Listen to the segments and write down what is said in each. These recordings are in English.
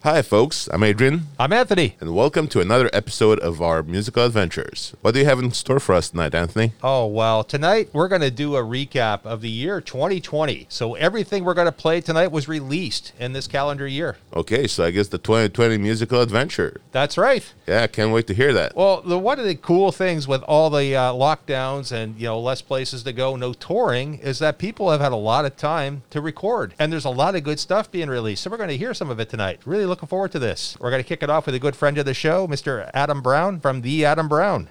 Hi, folks. I'm Adrian, I'm Anthony. and welcome to another episode of our musical adventures. What do you have in store for us tonight, Anthony? Oh, well, tonight we're going to do a recap of the year 2020. So everything we're going to play tonight was released in this calendar year. Okay, so I guess the 2020 musical adventure. That's right. Yeah, I can't wait to hear that. Well, one of the cool things with all the lockdowns and, less places to go, no touring, is that people have had a lot of time to record. And there's a lot of good stuff being released. So we're going to hear some of it tonight. Really looking forward to this. We're going to kick it off with a good friend of the show, Mr. Adam Brown from The Adam Brown.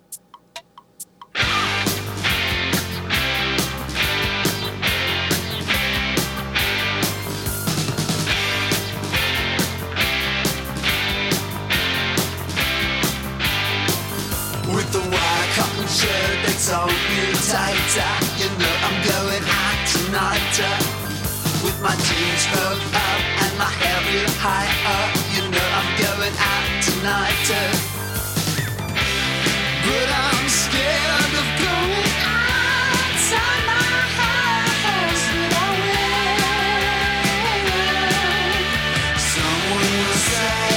With the white cotton shirt that's on you tighter, I'm going out tonight. With my jeans rolled up and my hair real high up, I'm going out tonight. But I'm scared of going outside my house alone. Someone will say,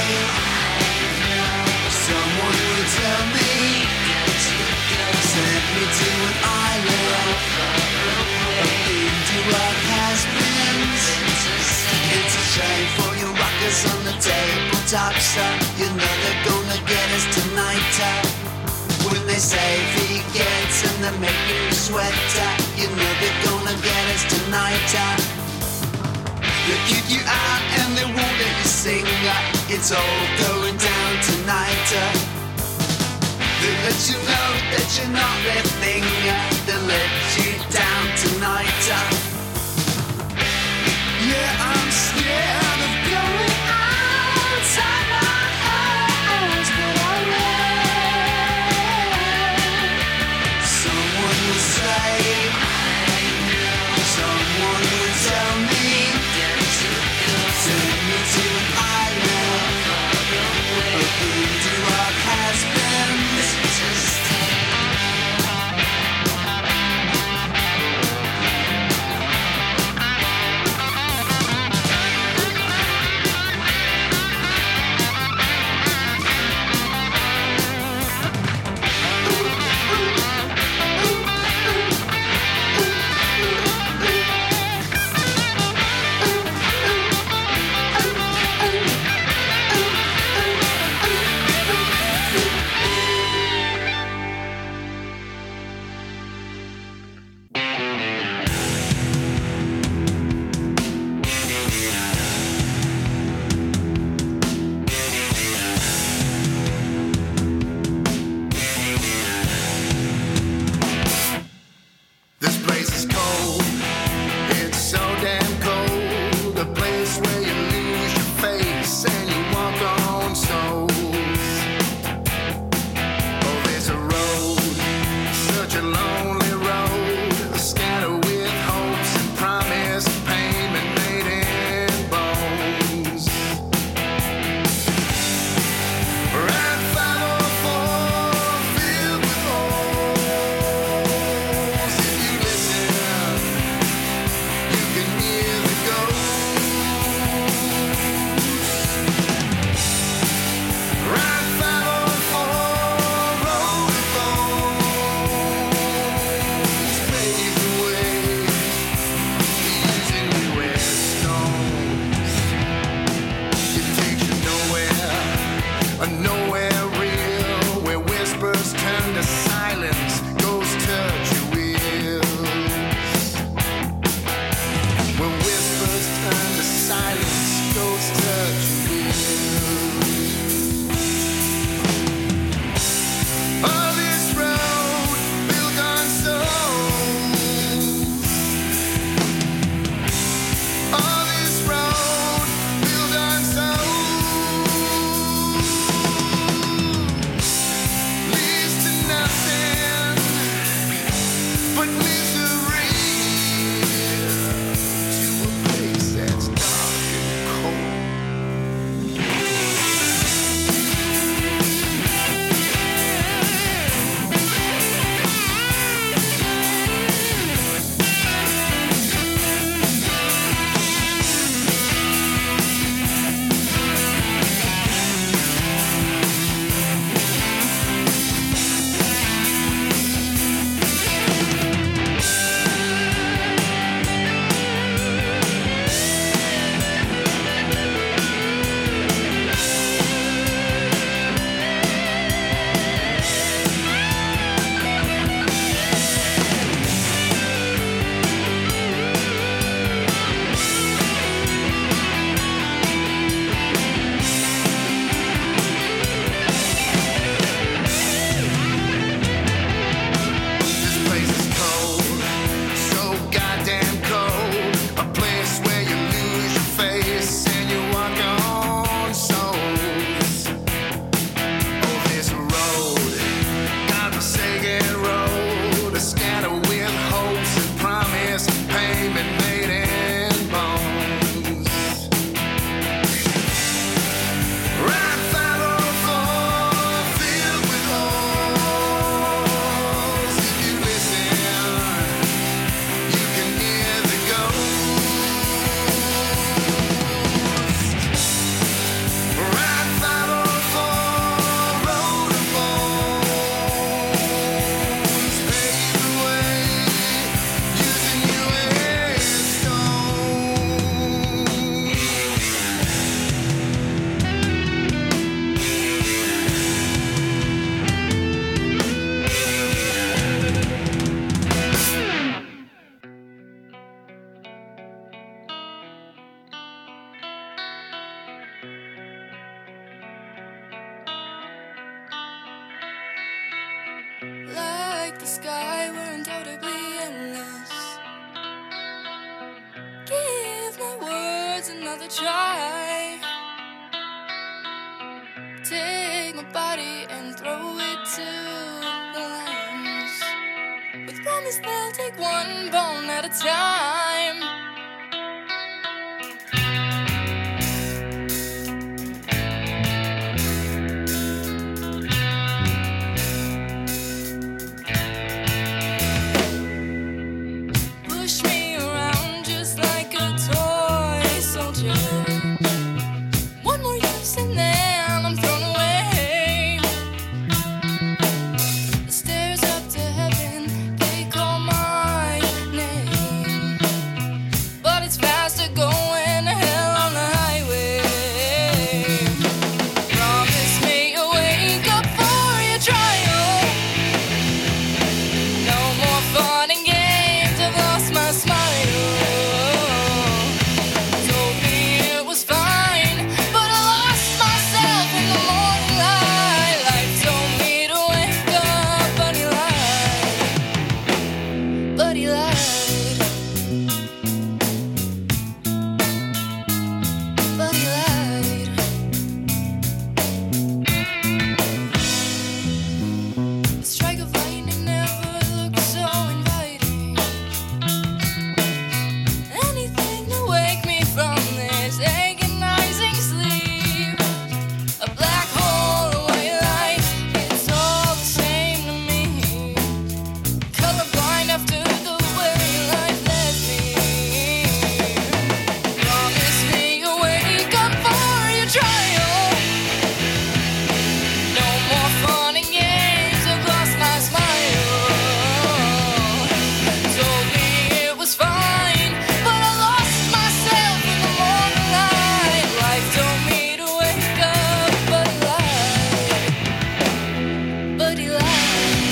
someone will tell me, send me to an island of Indian has-beens. It's a shame for you rockers on the tabletop, sir. They're gonna get us tonight. When they say vegans and they're making you sweat, they're gonna get us tonight. They'll kick you out and they won't let you sing. It's all going down tonight. They let you know that you're not their thing. They'll let you down tonight. Yeah, I'm scared of going outside my house, but I will. Someone will say, someone will tell me, send me to an island of Indian rock has-beens. undoubtedly endless. Give my words another try. Take my body and throw it to the lions. With promise they'll take one bone at a time. Push me around just like a toy soldier. One more use and then I'm thrown away. The stairs up to heaven, they call my name. But it's faster going to hell on the highway. Promise me you'll wake up for your trial. No more fun and games, I've lost my smile. Told me it was fine, but I lost myself in the morning light. Life told me to wake up, but he lied. But he lied. But he lied. The strike of lightning never looked so inviting. Anything to wake me from this agonizing sleep. A black hole, a white light, it's all the same to me. Colorblind after the way life left me. Promise me you'll wake up for your trial. No more fun and games, I've lost my smile. Told me it was fine, but I lost myself in the morning light. Life told me to wake up, but he lied. But he lied.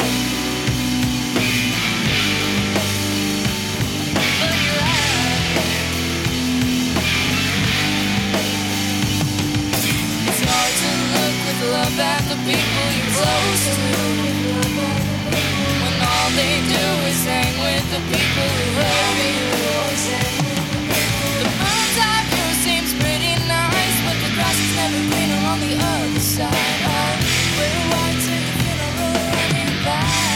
But he lied. It's hard to look with love at the people you're close to, when all they do is hang with the people who hurt you. The bird's eye view seems pretty nice, but the grass is never greener on the other side. Oh, we're right to the funeral running by.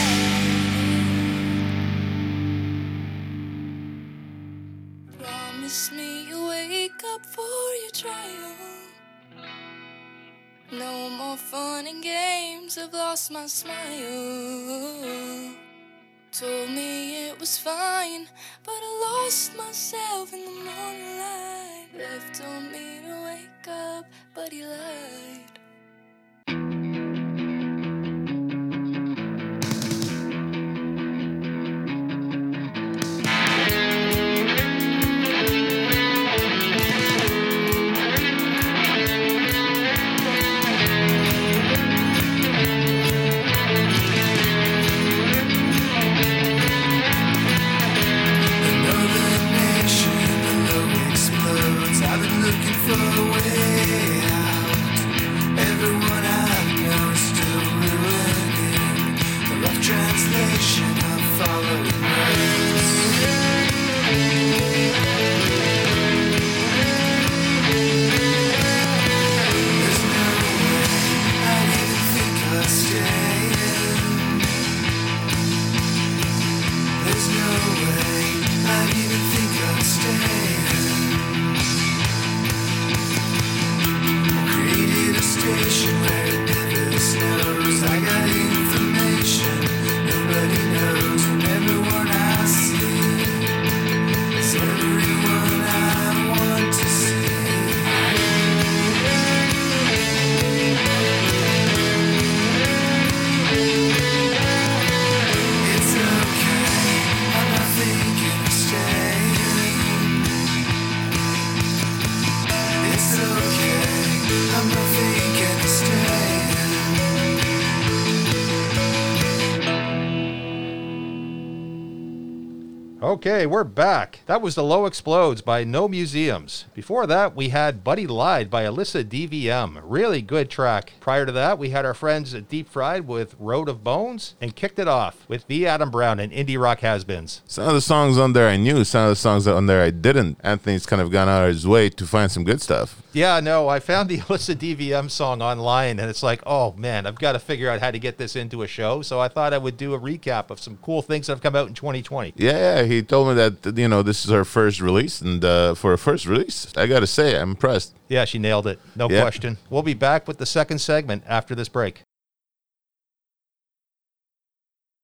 Promise me you'll wake up for your trial. No more fun and games, I've lost my smile. Told me it was fine, but I lost myself in the morning light. Life told me to wake up, but he lied. Another nation, the low explodes. I've been looking for a way out. Everyone I know is still ruining. A rough translation of following roads. There's no way I'd even think of staying. There's no way I'd even think of staying. Created a station where it never snows. I got information nobody knows, and everyone I Okay, we're back. That was The Low Explodes by No Museums. Before that, we had Buddy Lied by Alyssa DVM. Really good track. Prior to that, we had our friends at Deep Fried with Road of Bones, and kicked it off with The Adam Brown and Indie Rock Has-Beens. Some of the songs on there I knew, some of the songs on there I didn't. Anthony's kind of gone out of his way to find some good stuff. Yeah, no, I found the Alyssa DVM song online, and it's like, oh man, I've got to figure out how to get this into a show. So I thought I would do a recap of some cool things that have come out in 2020. Yeah, he told me that, this is her first release, and for a first release, I gotta say, I'm impressed. Yeah, she nailed it. No Yeah. question. We'll be back with the second segment after this break.